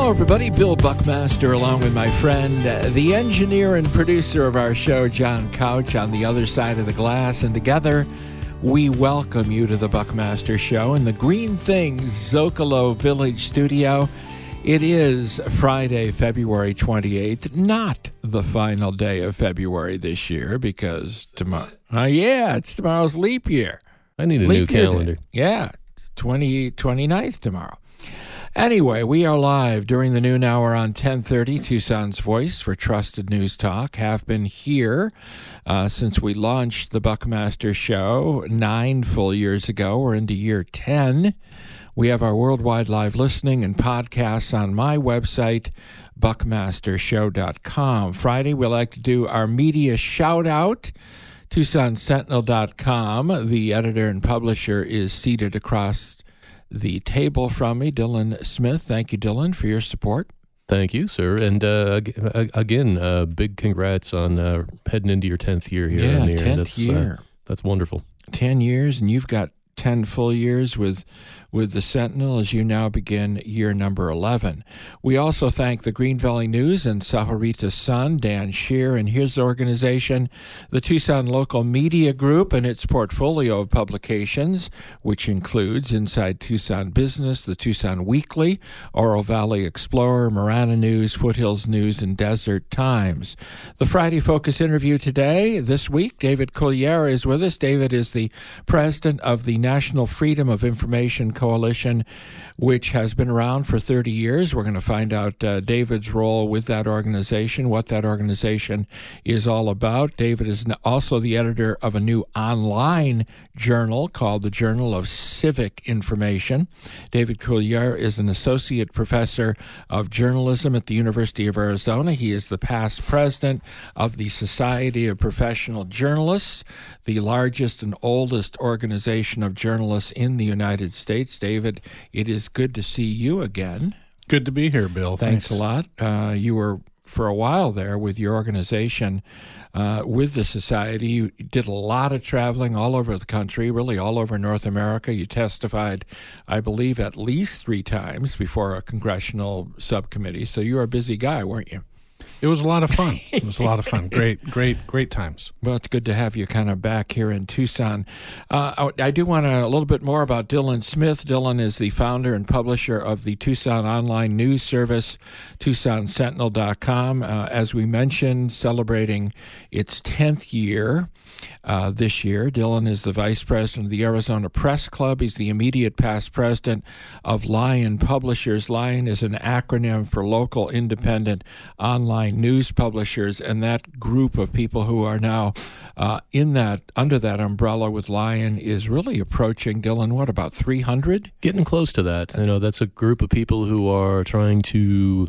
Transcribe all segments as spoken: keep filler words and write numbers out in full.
Hello, everybody. Bill Buckmaster, along with my friend, uh, the engineer and producer of our show, John Couch, on the other side of the glass. And together, we welcome you to the Buckmaster Show in the Green Things Zocalo Village studio. It is Friday, February twenty-eighth, not the final day of February this year, because tomorrow, uh, yeah, it's tomorrow's leap year. I need a leap new calendar. Day. Yeah, twenty, twenty-ninth tomorrow. Anyway, we are live during the noon hour on ten thirty, Tucson's Voice for Trusted News Talk. Have been here uh, since we launched the Buckmaster Show nine full years ago. We're into year ten. We have our worldwide live listening and podcasts on my website, buckmaster show dot com. Friday, we like to do our media shout-out, Tucson Sentinel dot com. The editor and publisher is seated across the table from me, Dylan Smith. Thank you, Dylan, for your support. Thank you, sir. And uh, again, uh, big congrats on uh, heading into your tenth year here yeah, on the air. tenth That's, year. Uh, that's wonderful. ten years, and you've got ten full years with with the Sentinel as you now begin year number eleven. We also thank the Green Valley News and Sahuarita Sun, Dan Shear, and his organization, the Tucson Local Media Group, and its portfolio of publications, which includes Inside Tucson Business, the Tucson Weekly, Oro Valley Explorer, Marana News, Foothills News, and Desert Times. The Friday Focus interview today, this week, David Collier is with us. David is the president of the National Freedom of Information Coalition, which has been around for thirty years. We're going to find out uh, David's role with that organization, what that organization is all about. David is also the editor of a new online journal called the Journal of Civic Information. David Collier is an associate professor of journalism at the University of Arizona. He is the past president of the Society of Professional Journalists, the largest and oldest organization of journalists in the United States. David, it is good to see you again. Good to be here, Bill. Thanks, Thanks. a lot. Uh, you were, for a while there, with your organization, uh, with the Society. You did a lot of traveling all over the country, really all over North America. You testified, I believe, at least three times before a congressional subcommittee. So you were a busy guy, weren't you? It was a lot of fun. It was a lot of fun. Great, great, great times. Well, it's good to have you kind of back here in Tucson. Uh, I do want to a little bit more about Dylan Smith. Dylan is the founder and publisher of the Tucson online news service, Tucson Sentinel dot com. Uh, as we mentioned, celebrating its tenth year uh, this year. Dylan is the vice president of the Arizona Press Club. He's the immediate past president of Lion Publishers. Lion is an acronym for Local Independent Online News Publishers, and that group of people who are now uh, in that under that umbrella with Lion is really approaching, Dylan, what, about three hundred? Getting close to that. You know, that's a group of people who are trying to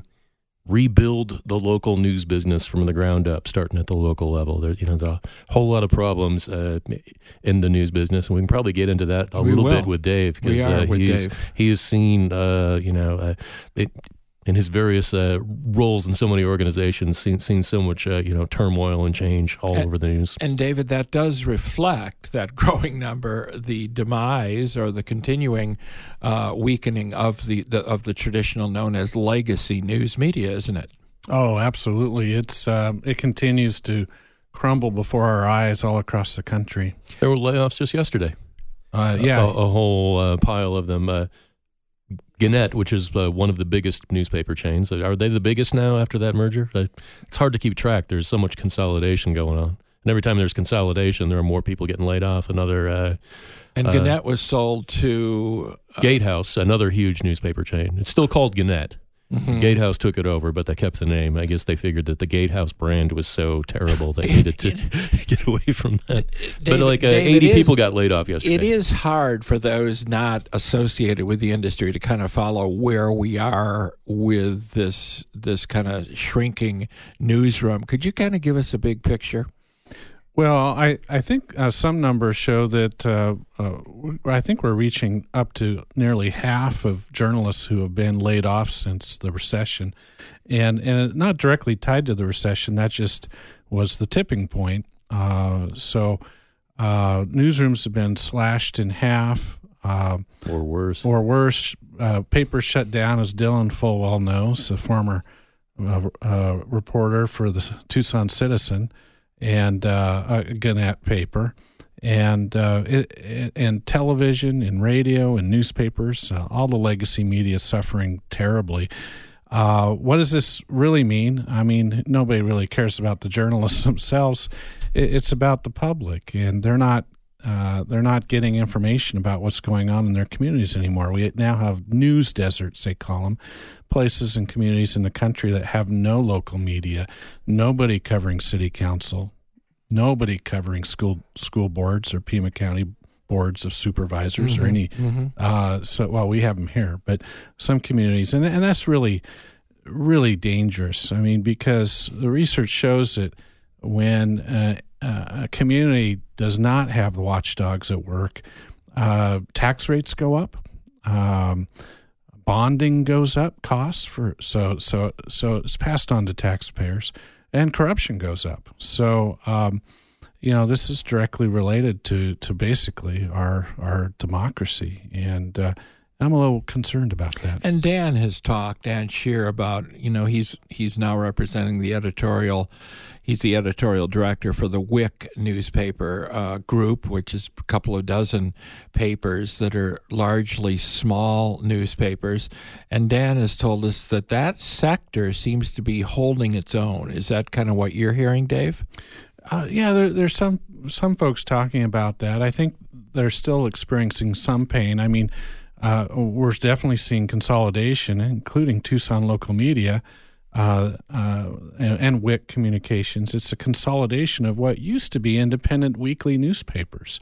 rebuild the local news business from the ground up, starting at the local level. There's, you know, there's a whole lot of problems uh, in the news business, and we can probably get into that a we little will. bit with Dave, because we are uh, with he's, Dave. he has seen, uh, you know, uh, it, in his various uh, roles in so many organizations, seen, seen so much, uh, you know, turmoil and change all and, over the news. And, David, that does reflect that growing number, the demise or the continuing uh, weakening of the, the of the traditional known as legacy news media, isn't it? Oh, absolutely. It's um, it continues to crumble before our eyes all across the country. There were layoffs just yesterday. Uh, yeah. A, a whole uh, pile of them. Uh, Gannett, which is uh, one of the biggest newspaper chains. Are they the biggest now after that merger? Uh, it's hard to keep track. There's so much consolidation going on. And every time there's consolidation, there are more people getting laid off. Another uh, And uh, Gannett was sold to Uh, Gatehouse, another huge newspaper chain. It's still called Gannett. Mm-hmm. Gatehouse took it over, but they kept the name. I guess they figured that the Gatehouse brand was so terrible they needed to get away from that. David, but like uh, David, eighty is, people got laid off yesterday. It is hard for those not associated with the industry to kind of follow where we are with this this kind of shrinking newsroom. Could you kind of give us a big picture? Well, I, I think uh, some numbers show that uh, uh, I think we're reaching up to nearly half of journalists who have been laid off since the recession. And, and not directly tied to the recession, that just was the tipping point. Uh, so uh, newsrooms have been slashed in half. Uh, or worse. Or worse. uh, papers shut down, as Dylan full well knows, a former uh, uh, reporter for the Tucson Citizen and uh, a Gannett paper. And uh, it, it, and television and radio and newspapers, uh, all the legacy media suffering terribly. Uh, what does this really mean? I mean, nobody really cares about the journalists themselves. It, it's about the public, and they're not uh, they're not getting information about what's going on in their communities anymore. We now have news deserts, they call them, places and communities in the country that have no local media, nobody covering city council, nobody covering school school boards or Pima County boards of supervisors mm-hmm, or any. Mm-hmm. Uh, so, well, we have them here, but some communities, and and that's really, really dangerous. I mean, because the research shows that when uh, a community does not have the watchdogs at work, uh, tax rates go up, um, bonding goes up, costs for so so so it's passed on to taxpayers. And corruption goes up. So, um, you know, this is directly related to, to basically our our democracy. And uh, I'm a little concerned about that. And Dan has talked, Dan Scheer, about, you know, he's he's now representing the editorial, he's the editorial director for the W I C newspaper uh, group, which is a couple of dozen papers that are largely small newspapers. And Dan has told us that that sector seems to be holding its own. Is that kind of what you're hearing, Dave? Uh, yeah, there, there's some some folks talking about that. I think they're still experiencing some pain. I mean, uh, we're definitely seeing consolidation, including Tucson Local Media uh, uh, and, and W I C Communications. It's a consolidation of what used to be independent weekly newspapers.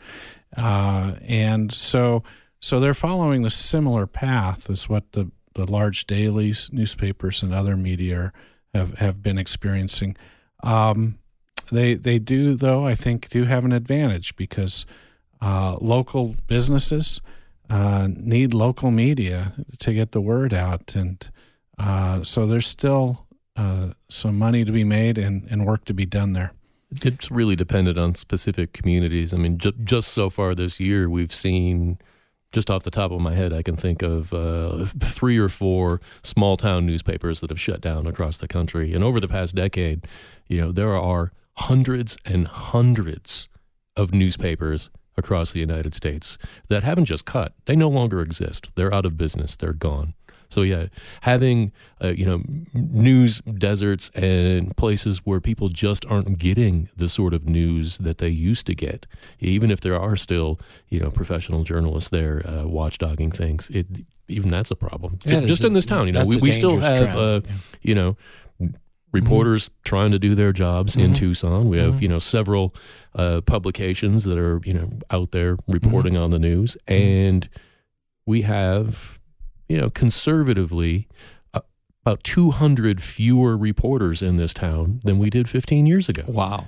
Uh, and so so they're following the similar path as what the, the large dailies, newspapers, and other media have, have been experiencing. Um, they they do, though, I think, do have an advantage because uh, local businesses uh, need local media to get the word out. And uh, so there's still uh, some money to be made and, and work to be done there. It's really dependent on specific communities. I mean, ju- just so far this year, we've seen, just off the top of my head, I can think of uh, three or four small town newspapers that have shut down across the country. And over the past decade, you know, there are hundreds and hundreds of newspapers across the United States that haven't just cut. They no longer exist. They're out of business. They're gone. So yeah, having uh, you know news deserts and places where people just aren't getting the sort of news that they used to get, even if there are still you know professional journalists there uh, watchdogging things, it even that's a problem. Yeah, just a, in this town, you know, we, we still have uh, yeah. you know reporters mm-hmm. trying to do their jobs mm-hmm. in Tucson. We have mm-hmm. you know several uh, publications that are you know out there reporting mm-hmm. on the news, and we have. You know, conservatively, uh, about two hundred fewer reporters in this town than we did fifteen years ago. Wow.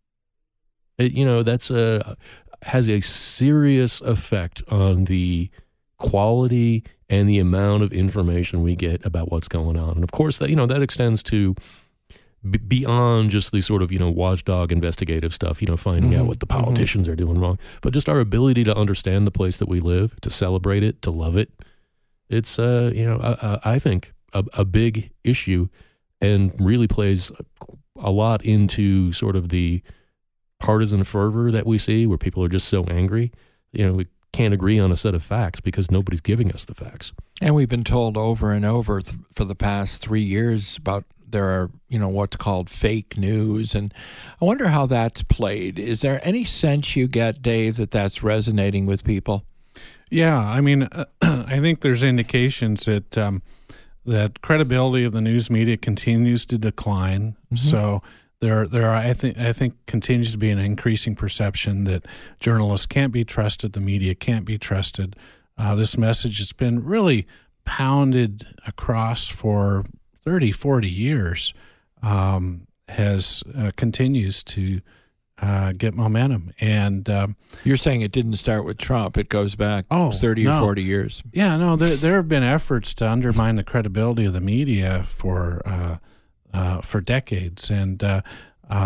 It, you know, that's a, has a serious effect on the quality and the amount of information we get about what's going on. And of course, that you know, that extends to b- beyond just the sort of, you know, watchdog investigative stuff, you know, finding mm-hmm. out what the politicians mm-hmm. are doing wrong, but just our ability to understand the place that we live, to celebrate it, to love it. It's, uh, you know, I, I think a, a big issue and really plays a lot into sort of the partisan fervor that we see where people are just so angry. You know, we can't agree on a set of facts because nobody's giving us the facts. And we've been told over and over th- for the past three years about there are, you know, what's called fake news. And I wonder how that's played. Is there any sense you get, Dave, that that's resonating with people? Yeah, I mean, uh, I think there's indications that um, that credibility of the news media continues to decline. Mm-hmm. So there, there are, I think, I think, continues to be an increasing perception that journalists can't be trusted, the media can't be trusted. Uh, this message has been really pounded across for thirty, forty years. Um, has uh, continues to. Uh, get momentum. And um, you're saying it didn't start with Trump. It goes back oh, thirty no. or forty years. Yeah, no, there, there have been efforts to undermine the credibility of the media for uh, uh, for decades. And, uh, uh,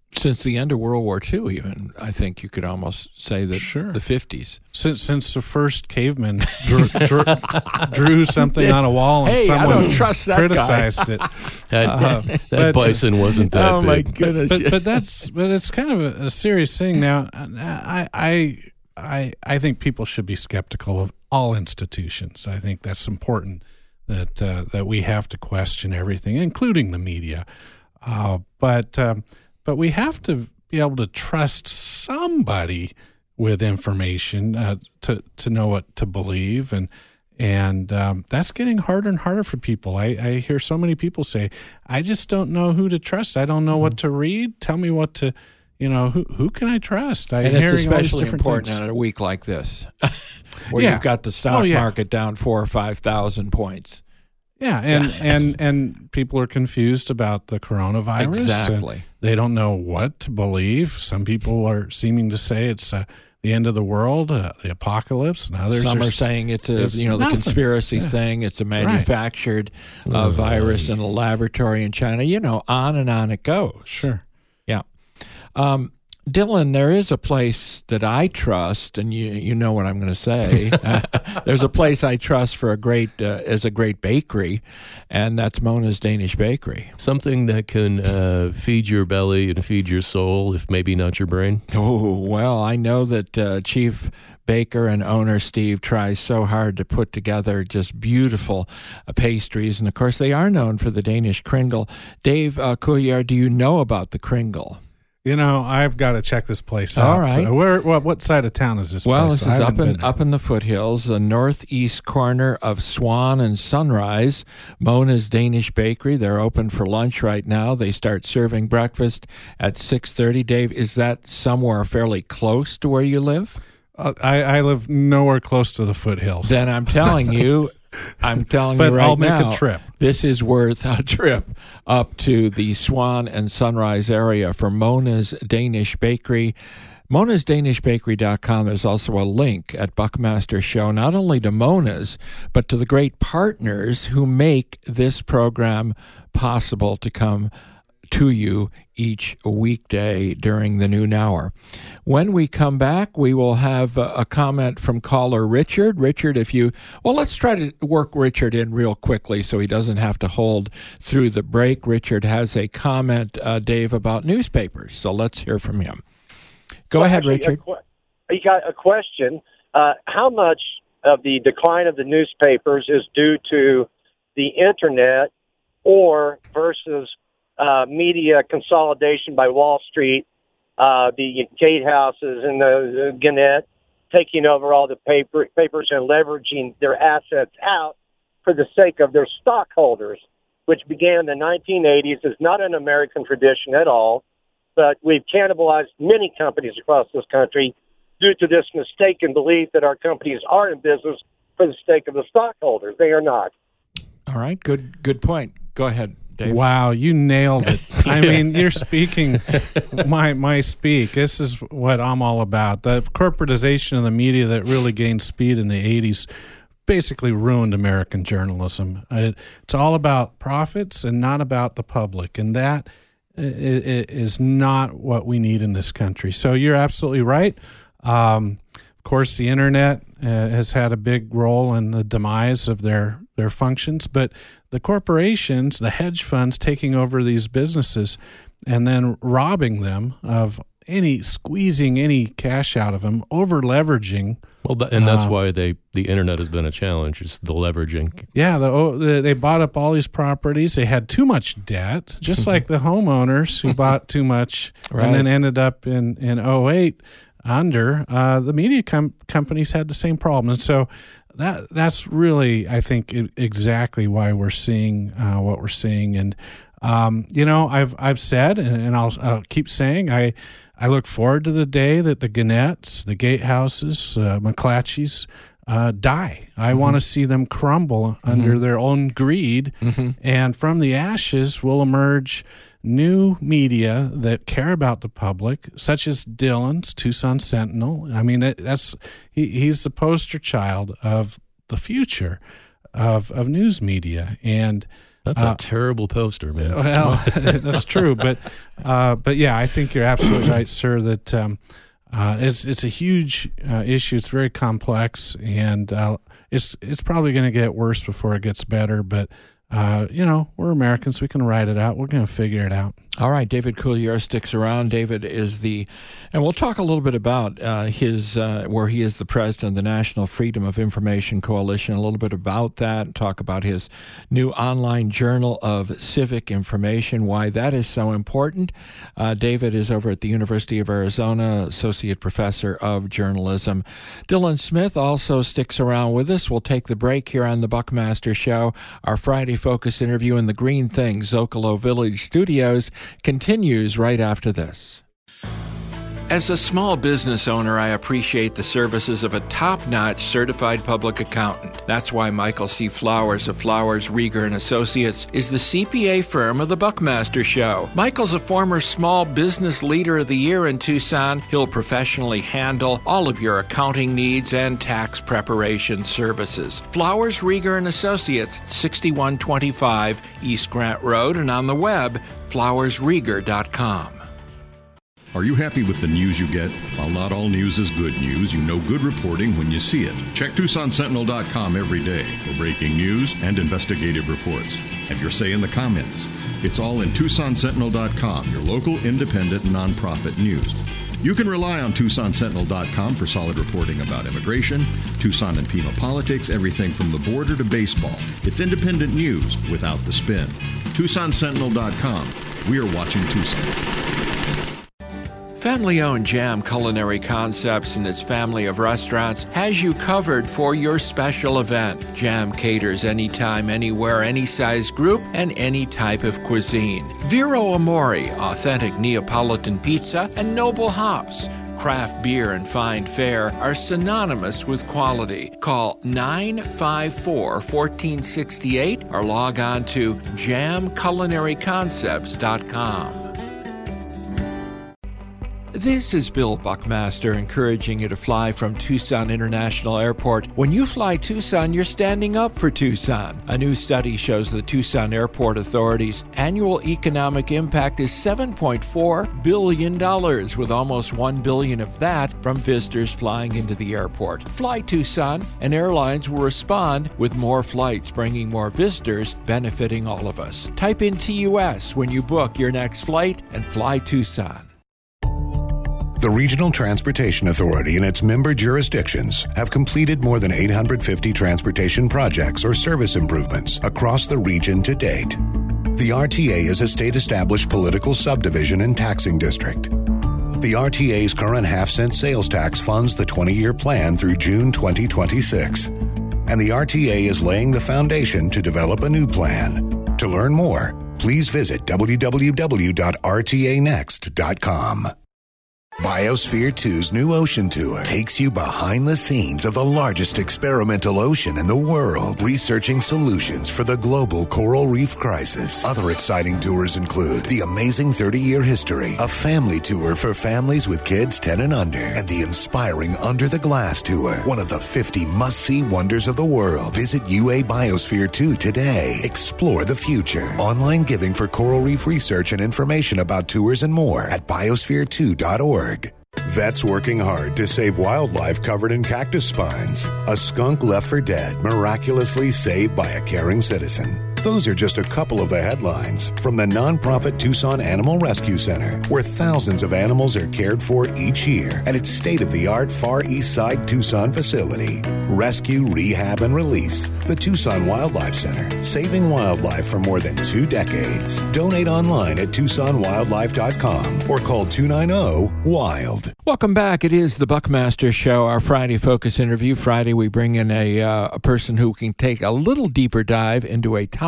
Since the end of World War Two, even, I think you could almost say that Sure. the fifties. Since since the first caveman drew, drew, drew something on a wall and Hey, someone I don't trust that criticized guy. it. That, Uh, that but- bison wasn't that Oh, big. my goodness. But but that's but it's kind of a, a serious thing now. I I I I think people should be skeptical of all institutions. I think that's important that uh, that we have to question everything, including the media. Uh, but um, but we have to be able to trust somebody with information uh, to to know what to believe, and and um, that's getting harder and harder for people. I, I hear so many people say, "I just don't know who to trust. I don't know what to read. Tell me what to, you know, who who can I trust?" I'm And it's hearing all these especially different important things. on a week like this, where Yeah. you've got the stock Oh, yeah. market down four or five thousand points. Yeah, and, Yeah. and and people are confused about the coronavirus. Exactly. and they don't know what to believe. Some people are seeming to say it's uh, the end of the world, uh, the apocalypse, and others Some are, are saying it's a it's you know the nothing. conspiracy Yeah. thing. It's a right. manufactured uh, virus in a laboratory in China. You know, on and on it goes. Sure. Yeah. Um, Dylan, there is a place that I trust, and you you know what I'm going to say. Uh, there's a place I trust for a great uh, as a great bakery, and that's Mona's Danish Bakery. Something that can uh, feed your belly and feed your soul, if maybe not your brain. Oh, well, I know that uh, Chief Baker and owner Steve tries so hard to put together just beautiful uh, pastries, and of course they are known for the Danish kringle. Dave uh, Couillard, do you know about the kringle? You know, I've got to check this place out. All right. Uh, where? What, what side of town is this Well, place? this I is haven't up in been. up in the foothills, the northeast corner of Swan and Sunrise. Mona's Danish Bakery. They're open for lunch right now. They start serving breakfast at six thirty. Dave, is that somewhere fairly close to where you live? Uh, I, I live nowhere close to the foothills. Then I'm telling you, I'm telling But you right I'll make a now, trip. this is worth a trip up to the Swan and Sunrise area for Mona's Danish Bakery. Mona's Danish Bakery dot com. There's also a link at Buckmaster Show, not only to Mona's, but to the great partners who make this program possible to come to you each weekday during the noon hour. When we come back, we will have a, a comment from caller Richard. Richard, if you, well, let's try to work Richard in real quickly so he doesn't have to hold through the break. Richard has a comment, uh, Dave, about newspapers, so let's hear from him. Go Well, ahead, actually, Richard. a que- You got a question. Uh, how much of the decline of the newspapers is due to the Internet or versus uh, media consolidation by Wall Street, uh, the gatehouses and the, the Gannett taking over all the paper, papers and leveraging their assets out for the sake of their stockholders, which began in the nineteen eighties, is not an American tradition at all, but we've cannibalized many companies across this country due to this mistaken belief that our companies are in business for the sake of the stockholders. They are not. All right, good good point. Go ahead, Dave. Wow, you nailed it. I mean, you're speaking my my speak. This is what I'm all about. The corporatization of the media that really gained speed in the eighties basically ruined American journalism. It, it's all about profits and not about the public, and that i- i- is not what we need in this country. So you're absolutely right. Um, of course, the internet uh, has had a big role in the demise of their, their functions, but the corporations, the hedge funds taking over these businesses and then robbing them of any, squeezing any cash out of them, over leveraging. Well, th- and that's Uh, why they the internet has been a challenge. Is the leveraging. Yeah, the, oh, the, they bought up all these properties. They had too much debt, just like the homeowners who bought too much Right. and then ended up in, in oh eight under. Uh, the media com- companies had the same problem. And so that that's really, I think, I- exactly why we're seeing uh, what we're seeing. And, um, you know, I've I've said, and, and I'll, I'll keep saying, I I look forward to the day that the Gannetts, the Gatehouses, uh, McClatchys uh, die. I Mm-hmm. want to see them crumble under their own greed. Mm-hmm. And from the ashes will emerge new media that care about the public, such as Dylan's Tucson Sentinel. I mean, that, that's he, he's the poster child of the future. of of news media. And that's uh, a terrible poster, man. Well, that's true, but uh, but yeah, I think you're absolutely right, sir. That um, uh, it's it's a huge uh, issue. It's very complex, and uh, it's it's probably going to get worse before it gets better. But uh, you know, we're Americans; we can ride it out. We're going to figure it out. All right, David Coulier sticks around. David is the, and we'll talk a little bit about uh, his, uh, where he is the president of the National Freedom of Information Coalition, a little bit about that, and talk about his new online journal of civic information, why that is so important. Uh, David is over at the University of Arizona, associate professor of journalism. Dylan Smith also sticks around with us. We'll take the break here on the Buckmaster Show. Our Friday Focus interview in the Green Thing Zocalo Village studios continues right after this. As a small business owner, I appreciate the services of a top-notch certified public accountant. That's why Michael C. Flowers of Flowers, Rieger and Associates is the C P A firm of the Buckmaster Show. Michael's a former Small Business Leader of the Year in Tucson. He'll professionally handle all of your accounting needs and tax preparation services. Flowers, Rieger and Associates, sixty-one twenty-five East Grant Road, and on the web, flowers rieger dot com. Are you happy with the news you get? While not all news is good news, you know good reporting when you see it. Check Tucson Sentinel dot com every day for breaking news and investigative reports. Have your say in the comments. It's all in Tucson Sentinel dot com, your local independent nonprofit news. You can rely on Tucson Sentinel dot com for solid reporting about immigration, Tucson and Pima politics, everything from the border to baseball. It's independent news without the spin. Tucson Sentinel dot com. We are watching Tucson. Family-owned Jam Culinary Concepts and its family of restaurants has you covered for your special event. Jam caters anytime, anywhere, any size group, and any type of cuisine. Vero Amore, authentic Neapolitan pizza, and Noble Hops. Craft beer and fine fare are synonymous with quality. Call nine five four, one four six eight or log on to jam culinary concepts dot com. This is Bill Buckmaster encouraging you to fly from Tucson International Airport. When you fly Tucson, you're standing up for Tucson. A new study shows the Tucson Airport Authority's annual economic impact is seven point four billion dollars, with almost one billion dollars of that from visitors flying into the airport. Fly Tucson, and airlines will respond with more flights, bringing more visitors, benefiting all of us. Type in T U S when you book your next flight and fly Tucson. The Regional Transportation Authority and its member jurisdictions have completed more than eight hundred fifty transportation projects or service improvements across the region to date. The R T A is a state-established political subdivision and taxing district. The R T A's current half-cent sales tax funds the twenty-year plan through June twenty twenty-six. And the R T A is laying the foundation to develop a new plan. To learn more, please visit w w w dot r t a next dot com. Biosphere two's new ocean tour takes you behind the scenes of the largest experimental ocean in the world, researching solutions for the global coral reef crisis. Other exciting tours include the amazing thirty-year history, a family tour for families with kids ten and under, and the inspiring Under the Glass tour, one of the fifty must-see wonders of the world. Visit U A Biosphere two today. Explore the future. Online giving for coral reef research and information about tours and more at biosphere two dot org. Vets working hard to save wildlife covered in cactus spines. A skunk left for dead, miraculously saved by a caring citizen. Those are just a couple of the headlines from the nonprofit Tucson Animal Rescue Center, where thousands of animals are cared for each year at its state-of-the-art Far East Side Tucson facility. Rescue, rehab, and release. The Tucson Wildlife Center, saving wildlife for more than two decades. Donate online at tucson wildlife dot com or call two nine zero, WILD. Welcome back. It is the Buckmaster Show, our Friday Focus interview. Friday, we bring in a, uh, a person who can take a little deeper dive into a topic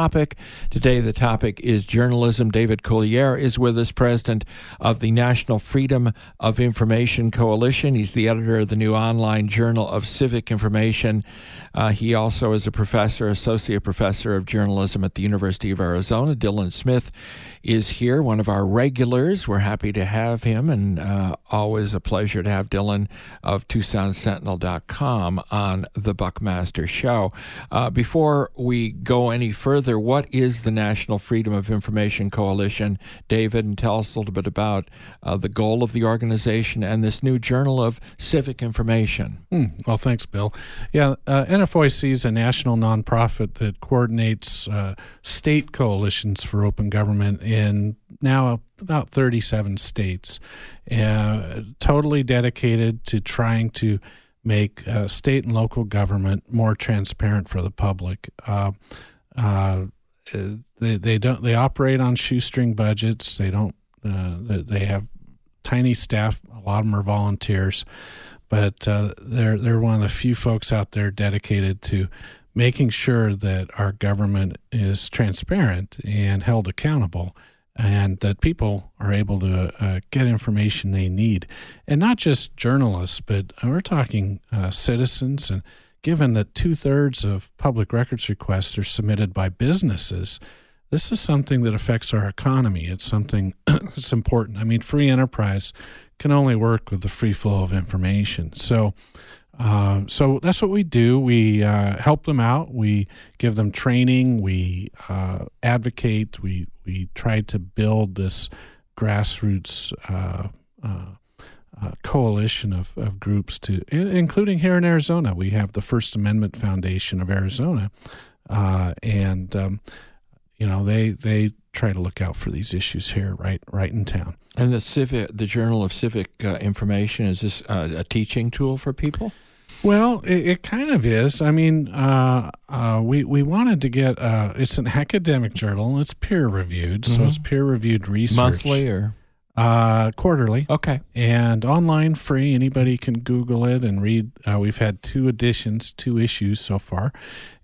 topic. Today, the topic is journalism. David Coulier is with us, president of the National Freedom of Information Coalition. He's the editor of the new online Journal of Civic Information. Uh, he also is a professor, associate professor of journalism at the University of Arizona. Dylan Smith is here, one of our regulars. We're happy to have him, and uh, always a pleasure to have Dylan of Tucson Sentinel dot com on the Buckmaster Show. Uh, before we go any further, what is the National Freedom of Information Coalition, David? And tell us a little bit about uh, the goal of the organization and this new Journal of Civic Information. Mm, well, thanks, Bill. Yeah, uh, N F O I C is a national nonprofit that coordinates uh, state coalitions for open government in now about thirty-seven states, uh, totally dedicated to trying to make uh, state and local government more transparent for the public. Uh, uh, they they don't they operate on shoestring budgets. They don't. Uh, they have tiny staff. A lot of them are volunteers, but uh, they're they're one of the few folks out there dedicated to making sure that our government is transparent and held accountable, and that people are able to uh, get information they need. And not just journalists, but we're talking uh, citizens. And given that two-thirds of public records requests are submitted by businesses, this is something that affects our economy. It's something that's important. I mean, free enterprise can only work with the free flow of information. So Uh, so that's what we do. We uh, help them out. We give them training. We uh, advocate. We we try to build this grassroots uh, uh, uh, coalition of, of groups, to, including here in Arizona. We have the First Amendment Foundation of Arizona, uh, and um, you know they they try to look out for these issues here, right right in town. And the civic, the Journal of Civic uh, Information, is this uh, a teaching tool for people? Well, it, it kind of is. I mean, uh, uh, we we wanted to get. Uh, it's an academic journal. It's peer reviewed, mm-hmm. so it's peer reviewed research. Monthly or uh, quarterly? Okay, and online, free. Anybody can Google it and read. Uh, we've had two editions, two issues so far,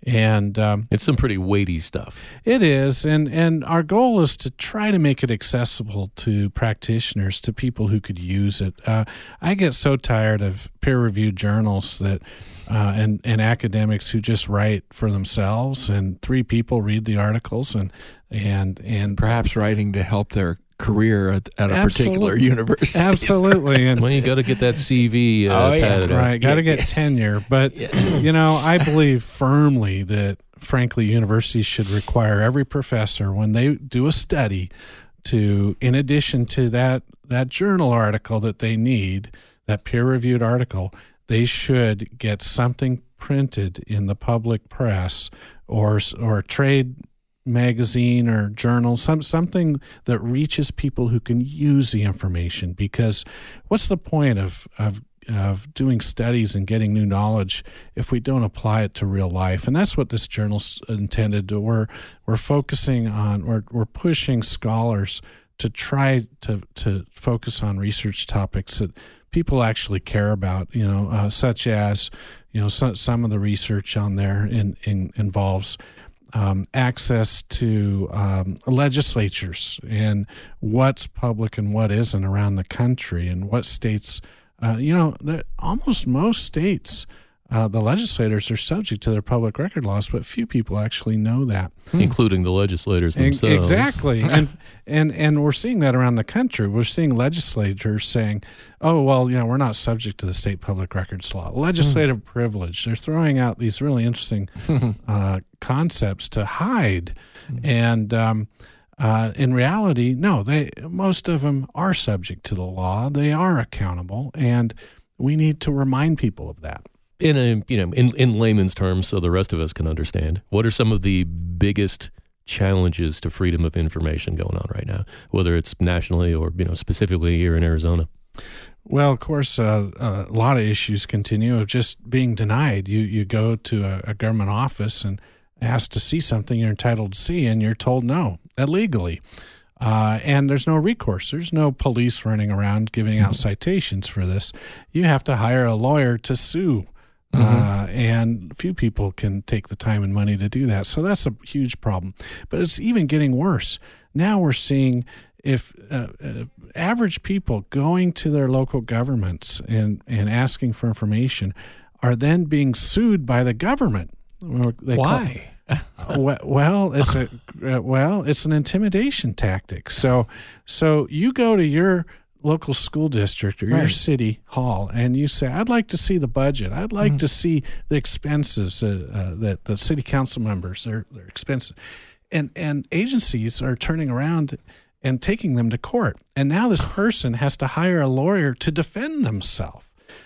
and um, it's some pretty weighty stuff. It is, and and our goal is to try to make it accessible to practitioners, to people who could use it. Uh, I get so tired of peer-reviewed journals that uh, and and academics who just write for themselves, and three people read the articles, and and and perhaps writing to help their career at, at a Absolutely. particular university. Absolutely. And well, you got to get that C V uh, oh, yeah. padded out. Right, got to get tenure. But, you know, I believe firmly that, frankly, universities should require every professor, when they do a study, to, in addition to that, that journal article that they need, that peer-reviewed article, they should get something printed in the public press or or trade magazine or journal, some something that reaches people who can use the information. Because what's the point of of of doing studies and getting new knowledge if we don't apply it to real life? And that's what this journal's intended to. We're we're focusing on, we're we're pushing scholars to try to to focus on research topics that people actually care about, you know, uh, such as, you know, some some of the research on there in, in involves Um, access to um, legislatures and what's public and what isn't around the country, and what states, uh, you know, the, almost most states, uh, the legislators are subject to their public record laws, but few people actually know that. Including the legislators themselves. Exactly. and, and, and we're seeing that around the country. We're seeing legislators saying, oh, well, you know, we're not subject to the state public records law. Legislative mm. privilege. They're throwing out these really interesting uh, concepts to hide. Mm. And um, uh, in reality, no, they most of them are subject to the law. They are accountable, and we need to remind people of that. In a you know in, in layman's terms, so the rest of us can understand, what are some of the biggest challenges to freedom of information going on right now, whether it's nationally or you know specifically here in Arizona? Well, of course, uh, a lot of issues continue of just being denied. You you go to a, a government office and ask to see something you're entitled to see, and you're told no, illegally. Uh, and there's no recourse. There's no police running around giving out citations for this. You have to hire a lawyer to sue Mm-hmm. Uh, and few people can take the time and money to do that. So that's a huge problem. But it's even getting worse. Now we're seeing if uh, uh, average people going to their local governments and, and asking for information are then being sued by the government. They Why? Call, well, it's a uh, well, it's an intimidation tactic. So, so you go to your local school district or your right. city hall and you say, I'd like to see the budget. I'd like mm-hmm. to see the expenses uh, uh, that the city council members, their, their expenses. And, and agencies are turning around and taking them to court. And now this person has to hire a lawyer to defend themselves.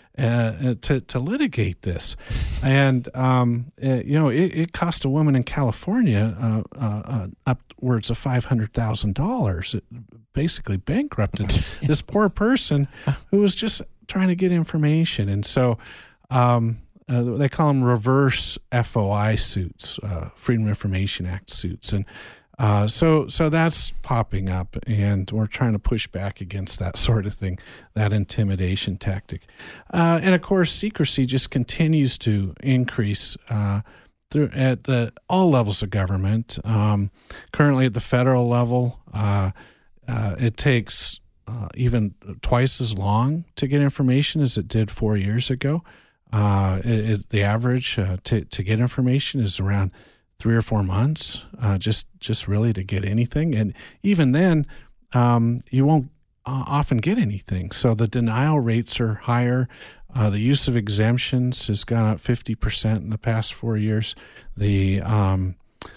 Uh, to to litigate this, and um, uh, you know it, it cost a woman in California uh, uh, uh, upwards of five hundred thousand dollars. It basically bankrupted this poor person who was just trying to get information, and so um, uh, they call them reverse F O I suits, uh, Freedom of Information Act suits, and. Uh, so so that's popping up, and we're trying to push back against that sort of thing, that intimidation tactic. Uh, and, of course, secrecy just continues to increase uh, through at the all levels of government. Um, currently at the federal level, uh, uh, it takes uh, even twice as long to get information as it did four years ago. Uh, it, it, the average uh, to, to get information is around three or four months, uh, just just really to get anything. And even then, um, you won't uh, often get anything. So the denial rates are higher. Uh, the use of exemptions has gone up fifty percent in the past four years. The um,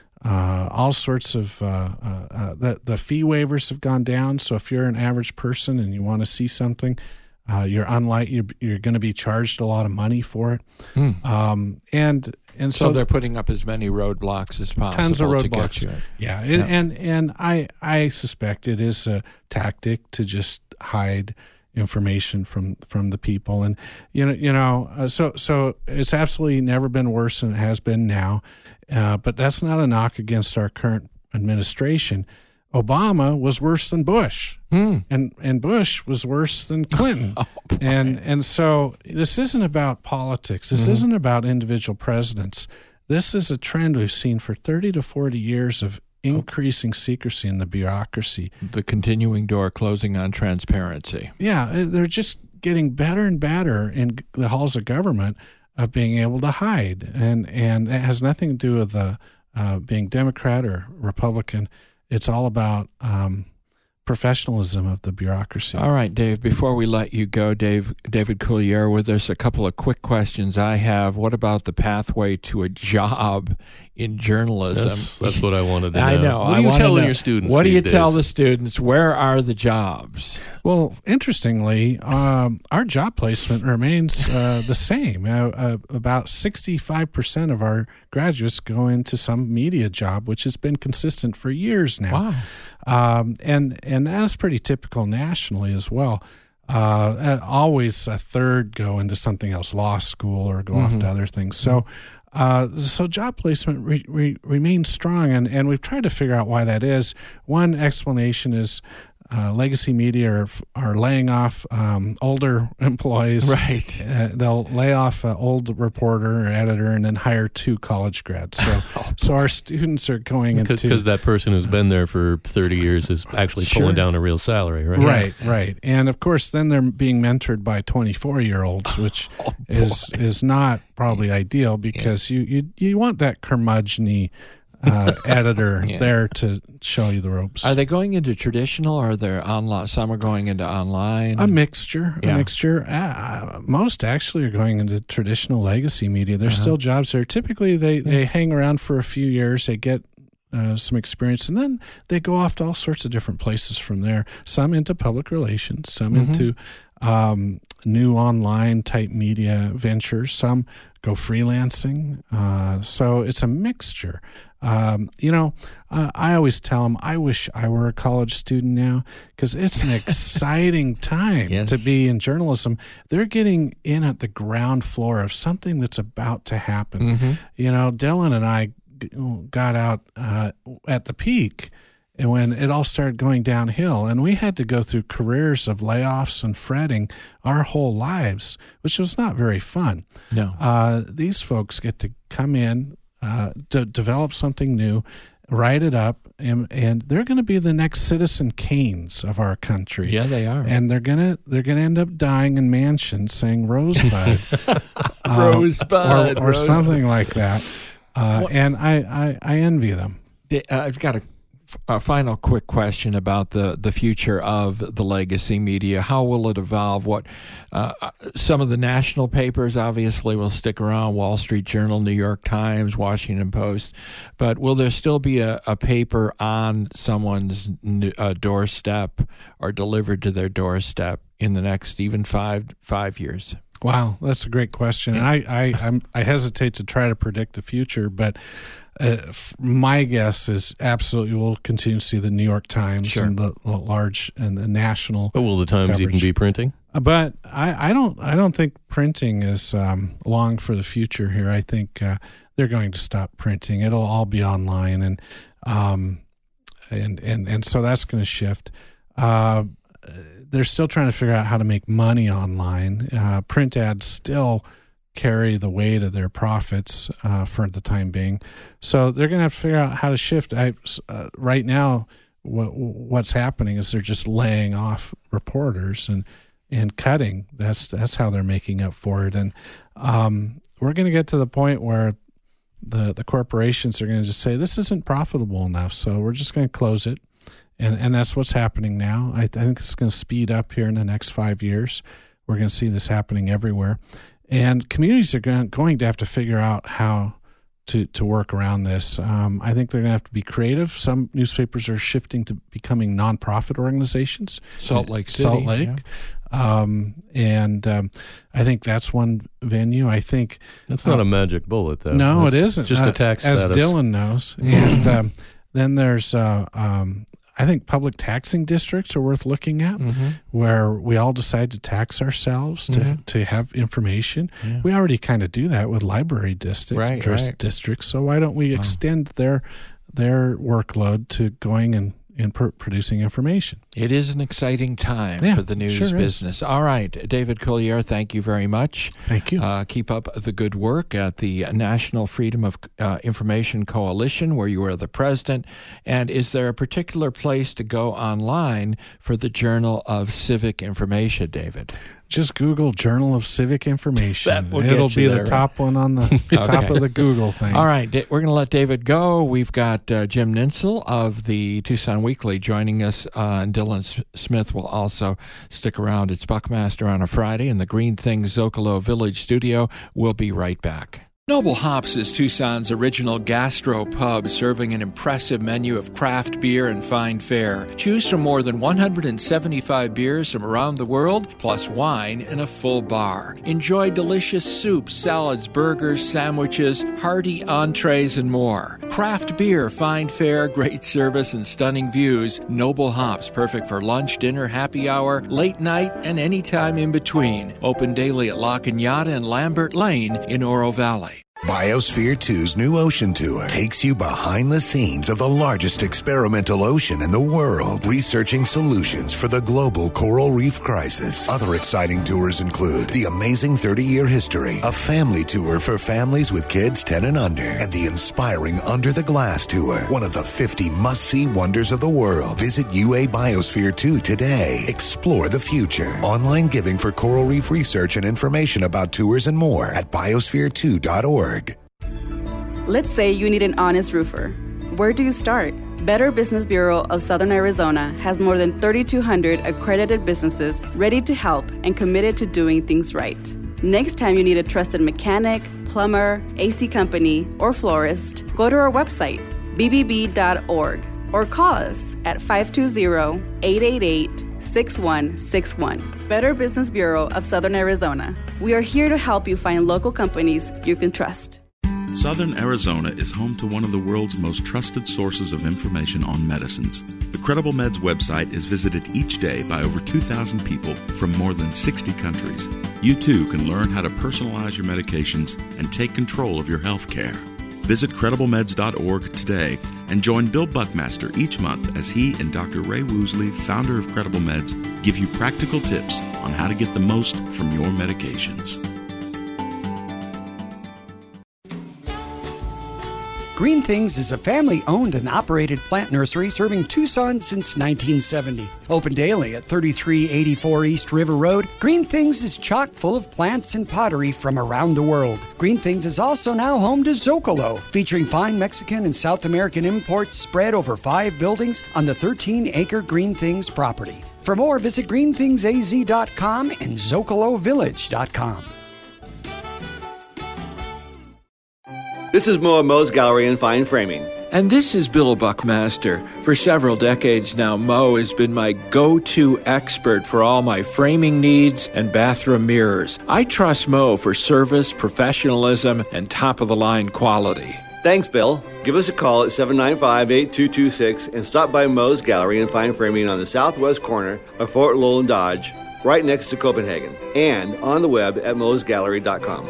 uh, all sorts of uh, uh, uh, the, the fee waivers have gone down. So if you're an average person and you want to see something, uh, you're unlike you're, you're going to be charged a lot of money for it. Hmm. Um, and And so, so they're putting up as many roadblocks as possible. Tons of to roadblocks. Get you. Yeah, yeah. And, and and I I suspect it is a tactic to just hide information from from the people. And you know you know uh, so so it's absolutely never been worse than it has been now. Uh, but that's not a knock against our current administration. Obama was worse than Bush, hmm. and and Bush was worse than Clinton, oh, and and so this isn't about politics. This mm-hmm. isn't about individual presidents. This is a trend we've seen for thirty to forty years of increasing secrecy in the bureaucracy. The continuing door closing on transparency. Yeah, they're just getting better and better in the halls of government of being able to hide, and and it has nothing to do with the uh, being Democrat or Republican. It's all about um, professionalism of the bureaucracy. All right, Dave, before we let you go, Dave, David Coulier, with us, a couple of quick questions I have. What about the pathway to a job in journalism? That's, that's what I wanted to know. I know. What are I you telling know. your students What do you these tell days? the students? Where are the jobs? Well, interestingly, um, our job placement remains uh, the same. Uh, uh, about sixty-five percent of our graduates go into some media job, which has been consistent for years now. Wow. Um, and, and that's pretty typical nationally as well. Uh, always a third go into something else, law school, or go mm-hmm. off to other things. So uh, so job placement re- re- remains strong, and, and we've tried to figure out why that is. One explanation is uh, legacy media are, are laying off um, older employees. Right. Uh, they'll lay off an old reporter or editor and then hire two college grads. So oh, so our students are going into... Because that person who's been there for thirty years is actually pulling Sure. down a real salary, right? Right, right. And, of course, then they're being mentored by twenty-four-year-olds, which oh, is is not probably ideal because yeah. you, you, you want that curmudgeon-y uh, editor yeah. there to show you the ropes. Are they going into traditional, or are they online? Some are going into online? A mixture, Yeah. a mixture. Uh, most actually are going into traditional legacy media. There's Uh-huh. still jobs there. Typically, they, they hang around for a few years. They get uh, some experience, and then they go off to all sorts of different places from there. Some into public relations, some Mm-hmm. into um, new online type media ventures. Some go freelancing. Uh, so it's a mixture. Um, you know, uh, I always tell them, I wish I were a college student now, because it's an exciting time Yes. to be in journalism. They're getting in at the ground floor of something that's about to happen. Mm-hmm. You know, Dylan and I g- got out uh, at the peak, and when it all started going downhill. And we had to go through careers of layoffs and fretting our whole lives, which was not very fun. No. Uh, these folks get to come in, uh, to develop something new, write it up, and, and they're going to be the next Citizen Kanes of our country. Yeah, they are. And they're gonna they're gonna end up dying in mansions saying Rosebud, uh, Rosebud, or, or Rosebud. something like that. Uh, and I, I I envy them. Uh, I've got a, a final quick question about the, the future of the legacy media. How will it evolve? What uh, some of the national papers obviously will stick around: Wall Street Journal, New York Times, Washington Post. But will there still be a, a paper on someone's uh, doorstep or delivered to their doorstep in the next even five five years? Wow, that's a great question. And I I I'm, I hesitate to try to predict the future, but. Uh, f- my guess is absolutely we'll continue to see the New York Times Sure. and the large and the national. But will the Times coverage. even be printing? Uh, But I, I don't I don't think printing is um, long for the future here. I think uh, they're going to stop printing. It'll all be online, and um, and and and so that's going to shift. Uh, they're still trying to figure out how to make money online. Uh, print ads still carry the weight of their profits uh, for the time being. So they're going to have to figure out how to shift. I, uh, right now, what, what's happening is they're just laying off reporters and and cutting. That's that's how they're making up for it. And um, we're going to get to the point where the the corporations are going to just say this isn't profitable enough, so we're just going to close it. And and that's what's happening now. I, I think it's going to speed up here in the next five years. We're going to see this happening everywhere. And communities are going, going to have to figure out how to, to work around this. Um, I think they're going to have to be creative. Some newspapers are shifting to becoming nonprofit organizations. Salt Lake City. Salt Lake. Yeah. Um, and um, I think that's one venue. I think That's not uh, a magic bullet, though. No, That's, it isn't. It's just uh, a tax as status. Dylan knows. And um, then there's uh, um, I think public taxing districts are worth looking at, Mm-hmm. where we all decide to tax ourselves to, Mhm. to have information. Yeah. We already kind of do that with library districts, Right, dis- right. districts. So why don't we extend their their workload to going and, and pr- producing information? It is an exciting time Yeah, for the news sure is. business. All right, David Collier, thank you very much. Thank you. Uh, keep up the good work at the National Freedom of uh, Information Coalition, where you are the president. And is there a particular place to go online for the Journal of Civic Information, David? Just Google Journal of Civic Information. That will get It'll you be there, the top one on the top Okay. of the Google thing. All right, Da- we're going to let David go. We've got uh, Jim Ninsel of the Tucson Weekly joining us, uh, and Dylan S- Smith will also stick around. It's Buckmaster on a Friday in the Green Things Zocalo Village studio. We'll be right back. Noble Hops is Tucson's original gastro pub, serving an impressive menu of craft beer and fine fare. Choose from more than one hundred seventy-five beers from around the world, plus wine and a full bar. Enjoy delicious soups, salads, burgers, sandwiches, hearty entrees, and more. Craft beer, fine fare, great service, and stunning views. Noble Hops, perfect for lunch, dinner, happy hour, late night, and any time in between. Open daily at La Cañada and Lambert Lane in Oro Valley. Biosphere two's new ocean tour takes you behind the scenes of the largest experimental ocean in the world, researching solutions for the global coral reef crisis. Other exciting tours include the amazing thirty-year history, a family tour for families with kids ten and under, and the inspiring Under the Glass tour, one of the fifty must-see wonders of the world. Visit U A Biosphere two today. Explore the future. Online giving for coral reef research and information about tours and more at biosphere two dot org. Let's say you need an honest roofer. Where do you start? Better Business Bureau of Southern Arizona has more than thirty-two hundred accredited businesses ready to help and committed to doing things right. Next time you need a trusted mechanic, plumber, A C company, or florist, go to our website, b b b dot org, or call us at five two zero, eight eight eight, six one six one. Better Business Bureau of Southern Arizona. We are here to help you find local companies you can trust. Southern Arizona is home to one of the world's most trusted sources of information on medicines. The Credible Meds website is visited each day by over two thousand people from more than sixty countries. You too can learn how to personalize your medications and take control of your health care. Visit credible meds dot org today and join Bill Buckmaster each month as he and Doctor Ray Woosley, founder of Credible Meds, give you practical tips on how to get the most from your medications. Green Things is a family-owned and operated plant nursery serving Tucson since nineteen seventy. Open daily at thirty-three eighty-four East River Road, Green Things is chock full of plants and pottery from around the world. Green Things is also now home to Zocalo, featuring fine Mexican and South American imports spread over five buildings on the thirteen-acre Green Things property. For more, visit green things a z dot com and zocalo village dot com. This is Mo at Mo's Gallery and Fine Framing. And this is Bill Buckmaster. For several decades now, Mo has been my go-to expert for all my framing needs and bathroom mirrors. I trust Mo for service, professionalism, and top-of-the-line quality. Thanks, Bill. Give us a call at seven nine five, eight two two six and stop by Mo's Gallery and Fine Framing on the southwest corner of Fort Lowell and Dodge, right next to Copenhagen, and on the web at mos gallery dot com.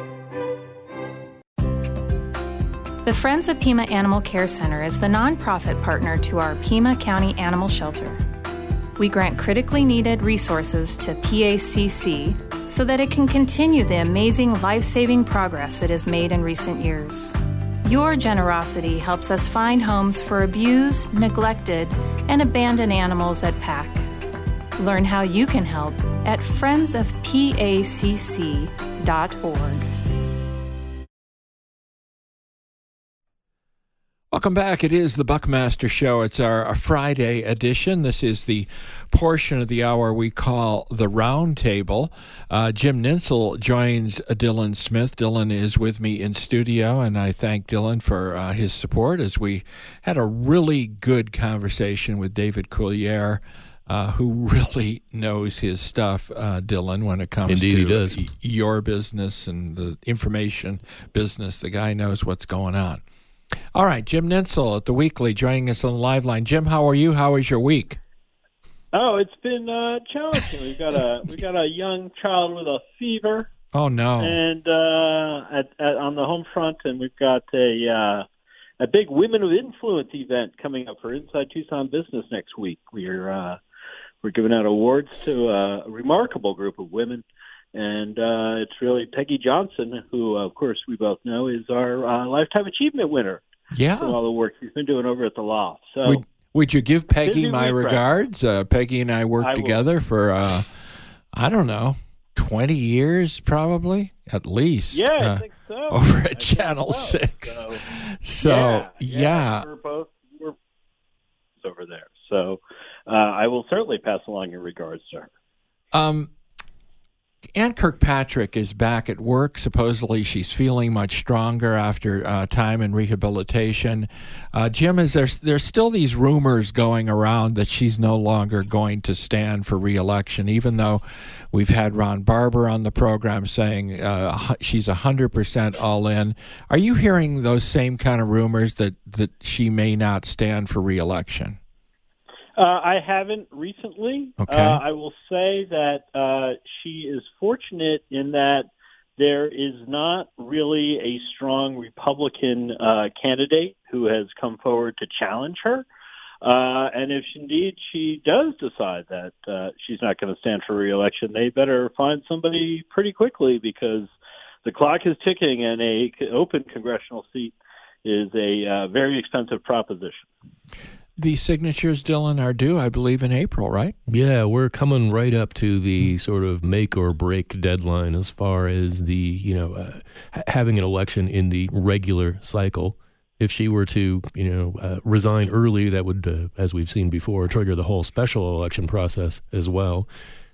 The Friends of Pima Animal Care Center is the nonprofit partner to our Pima County Animal Shelter. We grant critically needed resources to P A C C so that it can continue the amazing life-saving progress it has made in recent years. Your generosity helps us find homes for abused, neglected, and abandoned animals at P A C. Learn how you can help at friends of P A C C dot org. Welcome back. It is the Buckmaster Show. It's our, our Friday edition. This is the portion of the hour we call the Round Table. Uh, Jim Ninsel joins Dylan Smith. Dylan is with me in studio, and I thank Dylan for uh, his support as we had a really good conversation with David Coulier, uh, who really knows his stuff, uh, Dylan, when it comes Indeed, to he does. y- your business and the information business. The guy knows what's going on. All right, Jim Ninsel at The Weekly joining us on the live line. Jim, how are you? How was your week? Oh, it's been uh, challenging. We've got a we got a young child with a fever. Oh no! And uh, at, at on the home front, and we've got a uh, a big Women of Influence event coming up for Inside Tucson Business next week. We're uh, we're giving out awards to a remarkable group of women. And uh, it's really Peggy Johnson, who, of course, we both know is our uh, Lifetime Achievement winner. Yeah. For all the work she's been doing over at the Loft. So, would, would you give Peggy busy my week, regards? Uh, Peggy and I worked I together will. for, uh, I don't know, twenty years probably, at least. Yeah, uh, I think so. Over at I Channel so. six. So, So, yeah, yeah. yeah, we're both we're over there. So uh, I will certainly pass along your regards to her. Um, Ann Kirkpatrick is back at work. Supposedly she's feeling much stronger after uh, time in rehabilitation. Uh, Jim, is there, there's still these rumors going around that she's no longer going to stand for re-election, even though we've had Ron Barber on the program saying uh, she's one hundred percent all in. Are you hearing those same kind of rumors that, that she may not stand for re-election? Uh, I haven't recently. Okay. Uh, I will say that uh, she is fortunate in that there is not really a strong Republican uh, candidate who has come forward to challenge her. Uh, and if indeed she does decide that uh, she's not going to stand for re-election, they better find somebody pretty quickly because the clock is ticking and a open congressional seat is a uh, very expensive proposition. The signatures, Dylan, are due, I believe, in April, right? Yeah, we're coming right up to the sort of make or break deadline as far as the, you know, uh, ha- having an election in the regular cycle. If she were to, you know, uh, resign early, that would, uh, as we've seen before, trigger the whole special election process as well.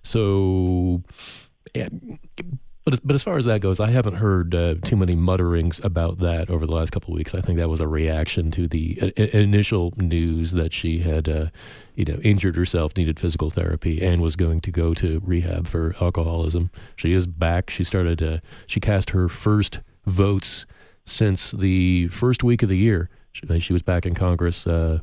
So, yeah, but but as far as that goes, I haven't heard uh, too many mutterings about that over the last couple of weeks. I think that was a reaction to the uh, initial news that she had, uh, you know, injured herself, needed physical therapy, and was going to go to rehab for alcoholism. She is back. She started. Uh, she cast her first votes since the first week of the year. She, she was back in Congress. Uh,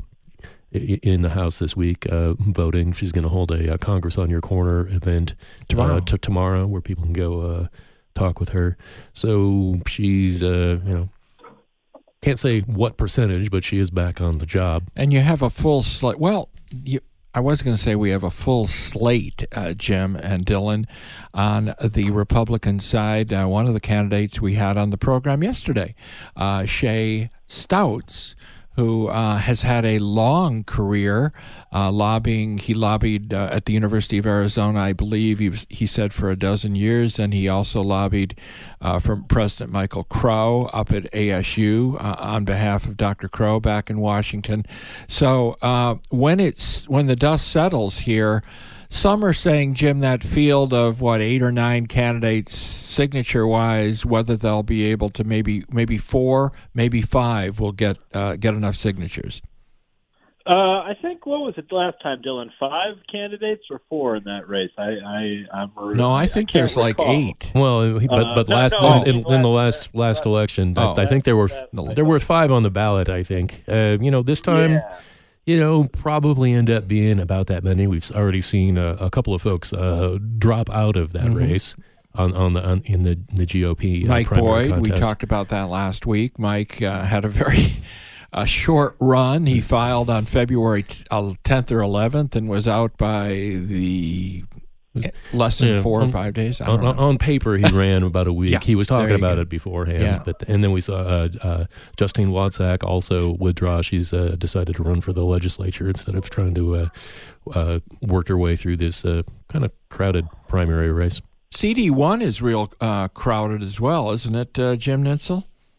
in the House this week, uh, voting. She's going to hold a, a Congress on Your Corner event tomorrow, uh, t- tomorrow where people can go uh, talk with her. So she's, uh, you know, can't say what percentage, but she is back on the job. And you have a full slate. Well, you, I was going to say we have a full slate, uh, Jim and Dylan, on the Republican side. Uh, one of the candidates we had on the program yesterday, uh, Shay Stouts, who uh, has had a long career uh, lobbying. He lobbied uh, at the University of Arizona, I believe. He was, he said for a dozen years, and he also lobbied uh, for President Michael Crow up at A S U uh, on behalf of Doctor Crow back in Washington. So uh, when it's when the dust settles here, some are saying, Jim, that field of what eight or nine candidates, signature-wise, whether they'll be able to maybe maybe four, maybe five will get uh, get enough signatures. Uh, I think what was it last time, Dylan? Five candidates or four in that race? I, I I'm no, I think I there's like recall. eight. Well, he, but but uh, last no, no, in, in, in the last last, last election, oh, I, I think there were there were five on the ballot. I think uh, you know this time. Yeah. You know, probably end up being about that many. We've already seen a, a couple of folks uh, drop out of that mm-hmm. race on, on the on, in the the G O P. Uh, Mike Boyd, contest. we talked about that last week. Mike uh, had a very uh, short run. He filed on February tenth or eleventh and was out by the less than yeah, four on, or five days. I on, don't know. on paper, he ran about a week. Yeah, he was talking about go. it beforehand. Yeah. But and then we saw uh, uh, Justine Watsack also withdraw. She's uh, decided to run for the legislature instead of trying to uh, uh, work her way through this uh, kind of crowded primary race. C D one is real uh, crowded as well, isn't it, uh, Jim Nitzel?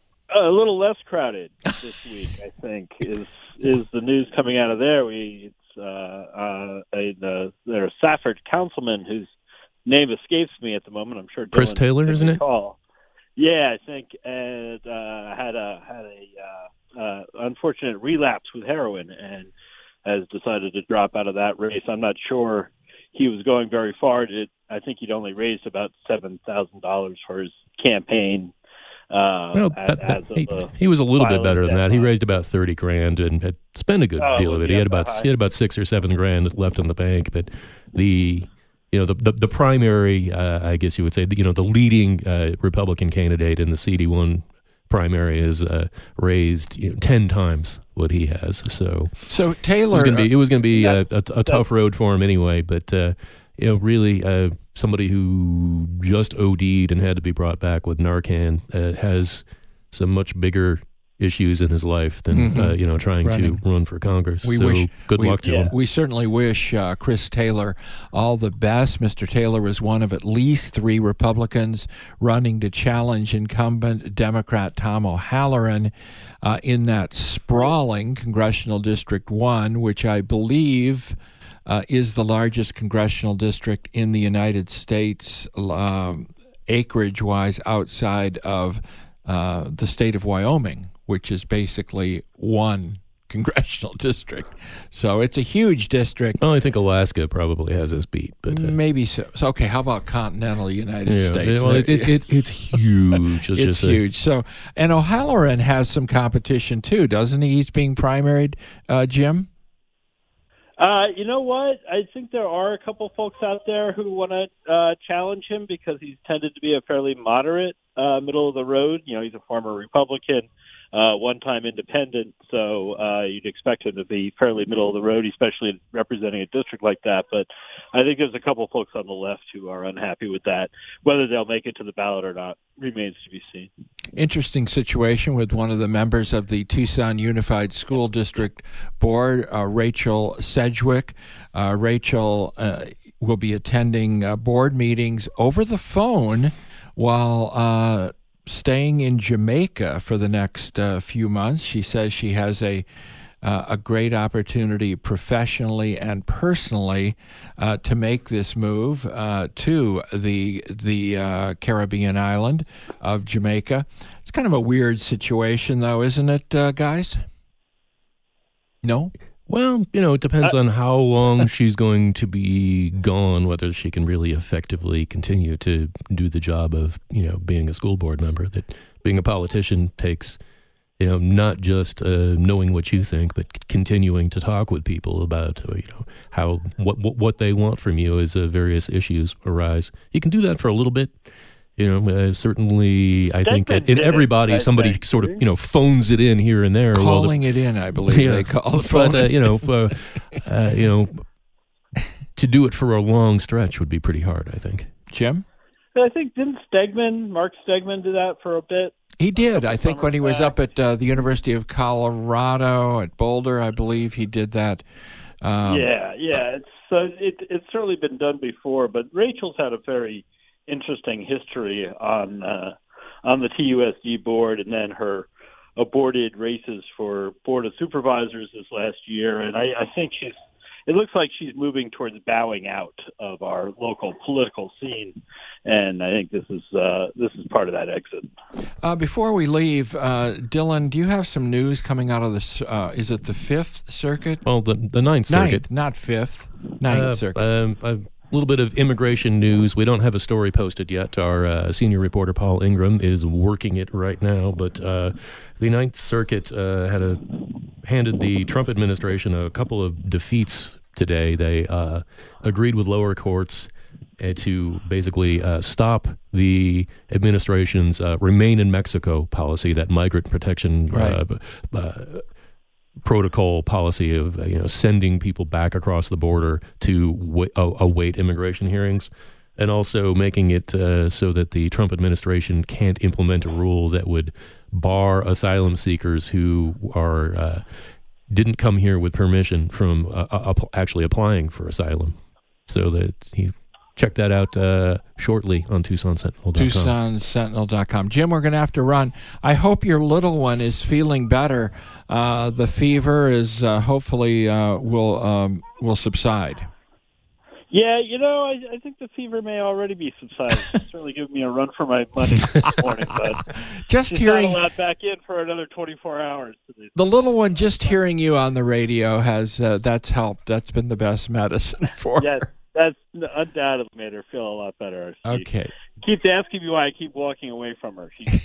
A little less crowded this week, I think, is is the news coming out of there. We it's uh, uh, a the their Safford councilman whose name escapes me at the moment. I'm sure Chris Dylan Taylor, isn't it? Call. Yeah, I think, and uh, had a had a uh, uh, unfortunate relapse with heroin and has decided to drop out of that race. I'm not sure he was going very far. It, I think he'd only raised about seven thousand dollars for his campaign. Uh, well, as, that, that, as he, a, he was a little bit better than that. He deadline. raised about thirty grand and had spent a good Oh, deal of it. He had about he had about six or seven grand left in the bank. But the you know the the, the primary, uh, I guess you would say, you know, the leading uh, Republican candidate in the C D one primary is uh, raised you know, ten times what he has. So so Taylor, it was going to be, it was going to be a, a, a tough road for him anyway. But uh, you know, really. Uh, Somebody who just O D'd and had to be brought back with Narcan uh, has some much bigger issues in his life than mm-hmm. uh, you know trying Running. to run for Congress. We so wish, good we, luck to yeah. him. We certainly wish uh, Chris Taylor all the best. Mister Taylor is one of at least three Republicans running to challenge incumbent Democrat Tom O'Halloran uh, in that sprawling Congressional District one, which I believe Uh, is the largest congressional district in the United States, um, acreage-wise, outside of uh, the state of Wyoming, which is basically one congressional district. So it's a huge district. Well, I think Alaska probably has us beat, but uh, maybe so. so. Okay, how about continental United yeah, States? Well, it, it, it, it's huge. It's just huge. So, and O'Halloran has some competition too, doesn't he? He's being primaried, uh, Jim. Uh, you know what? I think there are a couple folks out there who want to uh, challenge him because he's tended to be a fairly moderate, uh, middle of the road. You know, he's a former Republican, uh, one-time independent, so uh, you'd expect him to be fairly middle of the road, especially representing a district like that. But I think there's a couple folks on the left who are unhappy with that. Whether they'll make it to the ballot or not remains to be seen. Interesting situation with one of the members of the Tucson Unified School District Board, uh, Rachel Sedgwick. Uh, Rachel uh, will be attending uh, board meetings over the phone while uh, staying in Jamaica for the next uh, few months. She says she has a Uh, a great opportunity professionally and personally uh, to make this move uh, to the the uh, Caribbean island of Jamaica. It's kind of a weird situation, though, isn't it, uh, guys? No? Well, you know, it depends uh, on how long she's going to be gone, whether she can really effectively continue to do the job of, you know, being a school board member. That being a politician takes... You know, not just uh, knowing what you think, but c- continuing to talk with people about, uh, you know, how what, what what they want from you as uh, various issues arise. You can do that for a little bit, You know, uh, certainly, I think Stegman in did everybody, it, somebody think. sort of, you know, phones it in here and there. Calling well, the, it in, I believe yeah, they call it. Phone but, uh, you know, uh, uh, you know, to do it for a long stretch would be pretty hard, I think. Jim? I think didn't Stegman, Mark Stegman, do that for a bit? He did. I think when he was back. up at uh, the University of Colorado at Boulder, I believe he did that. Um, yeah, yeah. It's so it, it's certainly been done before, but Rachel's had a very interesting history on uh, on the T U S D board, and then her aborted races for Board of Supervisors this last year. And I, I think she's. It looks like she's moving towards bowing out of our local political scene, and I think this is uh, this is part of that exit. Uh, before we leave, uh, Dylan, do you have some news coming out of this? Uh, is it the Fifth Circuit? Well, the the Ninth Circuit, Ninth, not Fifth. Ninth uh, Circuit. Um, a little bit of immigration news. We don't have a story posted yet. Our uh, senior reporter Paul Ingram is working it right now, but uh, the Ninth Circuit uh, had a handed the Trump administration a couple of defeats today. They uh, agreed with lower courts uh, to basically uh, stop the administration's uh, Remain in Mexico policy, that migrant protection Right. uh, uh, protocol policy of uh, you know sending people back across the border to w- await immigration hearings, and also making it uh, so that the Trump administration can't implement a rule that would bar asylum seekers who are uh, didn't come here with permission from uh, uh, actually applying for asylum. So that he check that out uh, shortly on Tucson Sentinel dot com. Tucson Sentinel dot com. Jim, we're going to have to run. I hope your little one is feeling better. Uh, the fever is uh, hopefully uh, will um, will subside. Yeah, you know, I, I think the fever may already be subsided. It's certainly given me a run for my money this morning, but just she's hearing not allowed back in for another twenty-four hours. the little one, just hearing you on the radio has uh, that's helped. That's been the best medicine for Yes, her. that's undoubtedly made her feel a lot better. She Okay. keeps asking me why I keep walking away from her. She's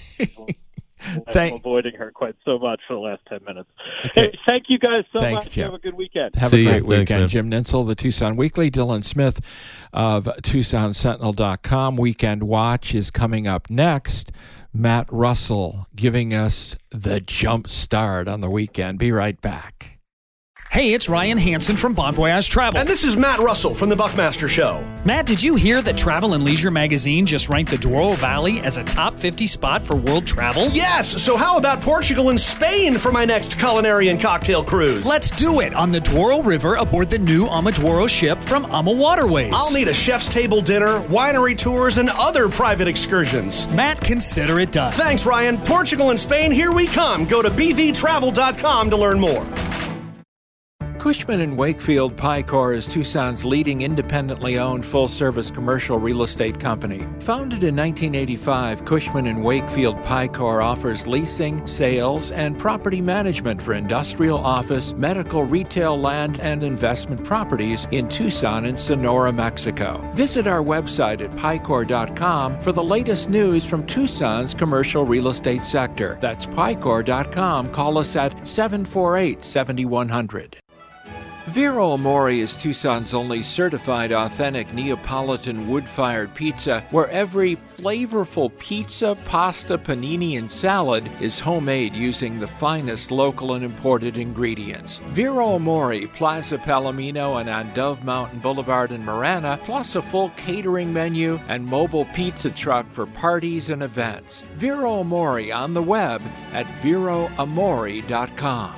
Thank- I'm avoiding her quite so much for the last ten minutes. Okay. Hey, thank you guys so Thanks, much. Jim. Have a good weekend. Have See a you. great Thanks, weekend. man. Jim Nintzel, the Tucson Weekly. Dylan Smith of Tucson Sentinel dot com. Weekend Watch is coming up next. Matt Russell giving us the jump start on the weekend. Be right back. Hey, it's Ryan Hansen from Bon Voyage Travel. And this is Matt Russell from The Buckmaster Show. Matt, did you hear that Travel and Leisure magazine just ranked the Douro Valley as a top fifty spot for world travel? Yes, so how about Portugal and Spain for my next culinary and cocktail cruise? Let's do it on the Douro River aboard the new Amaduro ship from Ama Waterways. I'll need a chef's table dinner, winery tours, and other private excursions. Matt, consider it done. Thanks, Ryan. Portugal and Spain, here we come. Go to b v travel dot com to learn more. Cushman and Wakefield Picor is Tucson's leading independently owned full-service commercial real estate company. Founded in nineteen eighty-five, Cushman and Wakefield Picor offers leasing, sales, and property management for industrial, office, medical, retail, land, and investment properties in Tucson and Sonora, Mexico. Visit our website at picor dot com for the latest news from Tucson's commercial real estate sector. That's picor dot com. Call us at seven four eight, seven one zero zero. Vero Amore is Tucson's only certified authentic Neapolitan wood-fired pizza, where every flavorful pizza, pasta, panini, and salad is homemade using the finest local and imported ingredients. Vero Amore, Plaza Palomino, and on Dove Mountain Boulevard in Marana, plus a full catering menu and mobile pizza truck for parties and events. Vero Amore on the web at vero amore dot com.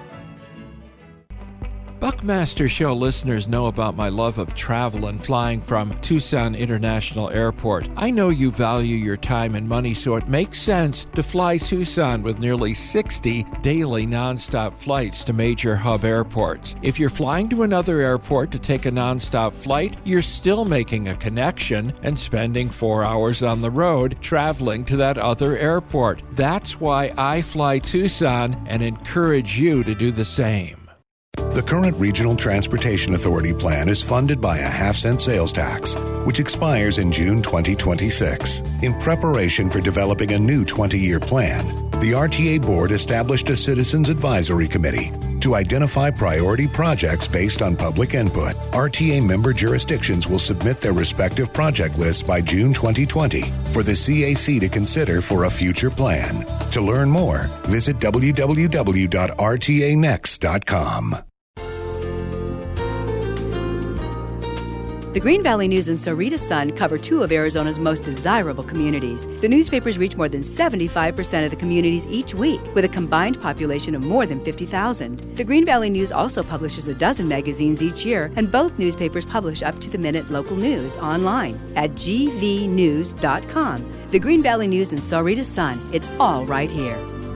Buckmaster Show listeners know about my love of travel and flying from Tucson International Airport. I know you value your time and money, so it makes sense to fly Tucson with nearly sixty daily nonstop flights to major hub airports. If you're flying to another airport to take a nonstop flight, you're still making a connection and spending four hours on the road traveling to that other airport. That's why I fly Tucson and encourage you to do the same. The current Regional Transportation Authority plan is funded by a half-cent sales tax, which expires in June twenty twenty-six. In preparation for developing a new twenty-year plan, the R T A Board established a Citizens Advisory Committee to identify priority projects based on public input. R T A member jurisdictions will submit their respective project lists by June twenty twenty for the C A C to consider for a future plan. To learn more, visit w w w dot r t a next dot com. The Green Valley News and Sarita Sun cover two of Arizona's most desirable communities. The newspapers reach more than seventy-five percent of the communities each week, with a combined population of more than fifty thousand. The Green Valley News also publishes a dozen magazines each year, and both newspapers publish up-to-the-minute local news online at g v news dot com. The Green Valley News and Sarita Sun, it's all right here.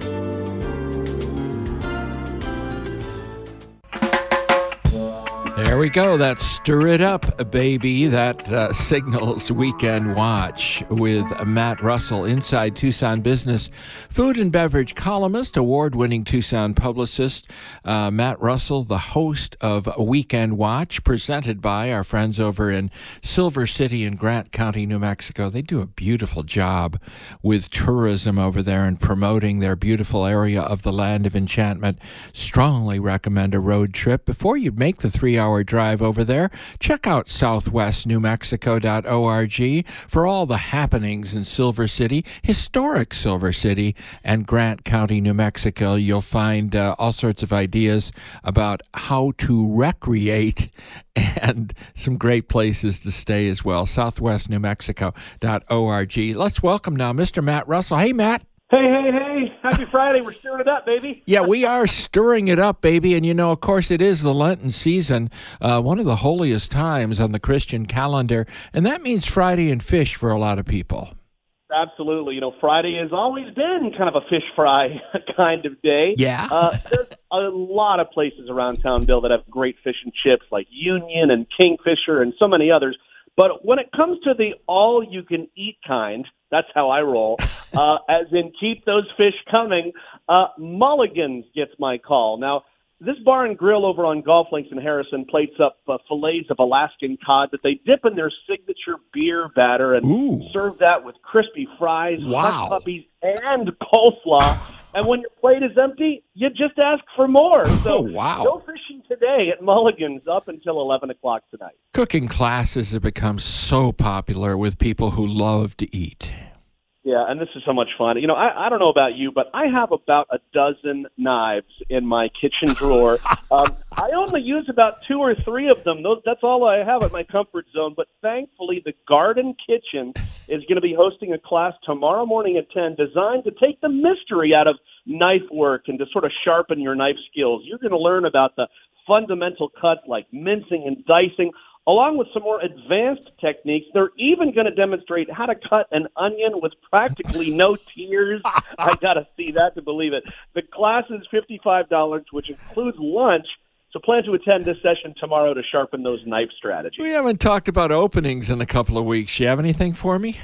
There we go. That's Stir It Up, baby. That uh, signals Weekend Watch with Matt Russell, Inside Tucson Business, food and beverage columnist, award-winning Tucson publicist. Uh, Matt Russell, the host of Weekend Watch, presented by our friends over in Silver City and Grant County, New Mexico. They do a beautiful job with tourism over there and promoting their beautiful area of the Land of Enchantment. Strongly recommend a road trip. Before you make the three-hour drive over there, check out southwest new mexico dot org for all the happenings in Silver City, historic Silver City, and Grant County, New Mexico. You'll find uh, all sorts of ideas about how to recreate and some great places to stay as well. southwest new mexico dot org. Let's welcome now Mister Matt Russell. Hey, Matt. Hey, hey, hey. Happy Friday. We're stirring it up, baby. Yeah, we are stirring it up, baby. And, you know, of course, it is the Lenten season, uh, one of the holiest times on the Christian calendar. And that means Friday and fish for a lot of people. Absolutely. You know, Friday has always been kind of a fish fry kind of day. Yeah. uh, there's a lot of places around town, Bill, that have great fish and chips like Union and Kingfisher and so many others. But when it comes to the all-you-can-eat kind, that's how I roll, uh, as in keep those fish coming, uh, Mulligan's gets my call. Now, this bar and grill over on Golf Links in Harrison plates up uh, fillets of Alaskan cod that they dip in their signature beer batter and Ooh. serve that with crispy fries, Wow. hot puppies, and coleslaw. And when your plate is empty, you just ask for more. So Oh, wow. go fishing today at Mulligan's up until eleven o'clock tonight. Cooking classes have become so popular with people who love to eat. Yeah, and this is so much fun. You know, I, I don't know about you, but I have about a dozen knives in my kitchen drawer. um, I only use about two or three of them. Those, that's all I have at my comfort zone. But thankfully, the Garden Kitchen is going to be hosting a class tomorrow morning at ten designed to take the mystery out of knife work and to sort of sharpen your knife skills. You're going to learn about the fundamental cuts like mincing and dicing, along with some more advanced techniques. They're even going to demonstrate how to cut an onion with practically no tears. I got to see that to believe it. The class is fifty-five dollars, which includes lunch. So plan to attend this session tomorrow to sharpen those knife strategies. We haven't talked about openings in a couple of weeks. You have anything for me?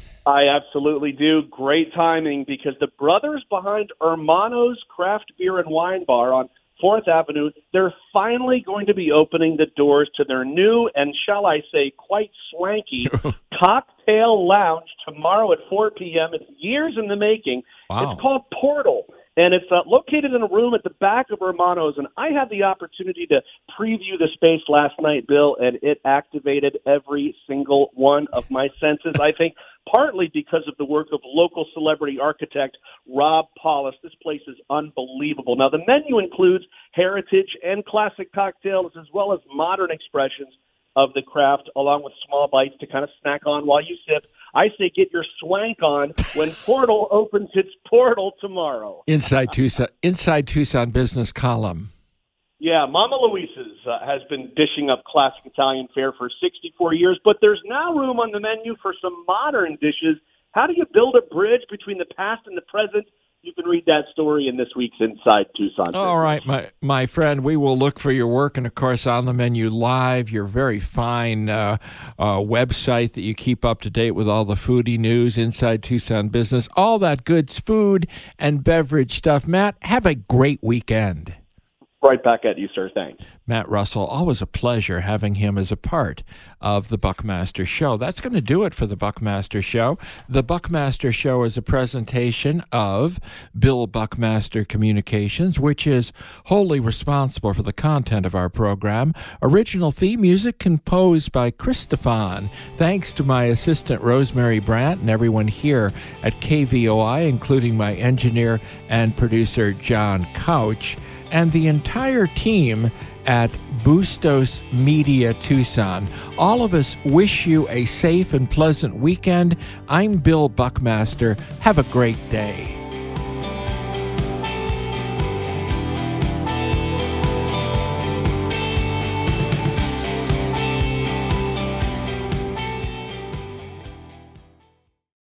I absolutely do. Great timing, because the brothers behind Hermano's Craft Beer and Wine Bar on Fourth Avenue, they're finally going to be opening the doors to their new and, shall I say, quite swanky cocktail lounge tomorrow at four p.m. It's years in the making. Wow. It's called Portal, and it's uh, located in a room at the back of Hermano's, and I had the opportunity to preview the space last night, Bill, and it activated every single one of my senses, I think, partly because of the work of local celebrity architect Rob Paulus. This place is unbelievable. Now, the menu includes heritage and classic cocktails as well as modern expressions of the craft, along with small bites to kind of snack on while you sip. I say get your swank on when Portal opens its portal tomorrow. Inside Tucson, Inside Tucson Business column. Yeah, Mama Luisa's uh, has been dishing up classic Italian fare for sixty-four years, but there's now room on the menu for some modern dishes. How do you build a bridge between the past and the present? You can read that story in this week's Inside Tucson. All right, my my friend, we will look for your work, and of course on the menu live, your very fine uh, uh, website that you keep up to date with all the foodie news, Inside Tucson Business, all that good food and beverage stuff. Matt, have a great weekend. Right back at you, sir. Thanks. Matt Russell, always a pleasure having him as a part of the Buckmaster Show. That's going to do it for the Buckmaster Show. The Buckmaster Show is a presentation of Bill Buckmaster Communications, which is wholly responsible for the content of our program. Original theme music composed by Chris Stefan. Thanks to my assistant Rosemary Brandt and everyone here at K V O I, including my engineer and producer John Couch, and the entire team at Bustos Media Tucson. All of us wish you a safe and pleasant weekend. I'm Bill Buckmaster. Have a great day.